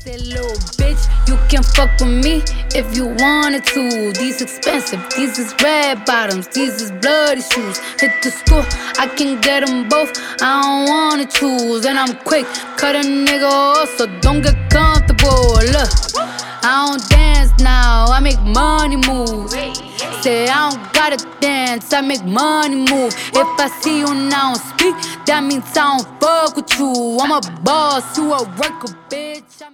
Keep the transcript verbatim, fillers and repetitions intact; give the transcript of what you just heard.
Said, little bitch, you can fuck with me if you wanted to. These expensive, these is red bottoms, these is bloody shoes. Hit the store, I can get them both, I don't wanna choose. And I'm quick, cut a nigga off, so don't get comfortable. Look, I don't dance now, I make money move. Say I don't gotta dance, I make money move. If I see you now speak, that means I don't fuck with you. I'm a boss, you a worker, bitch.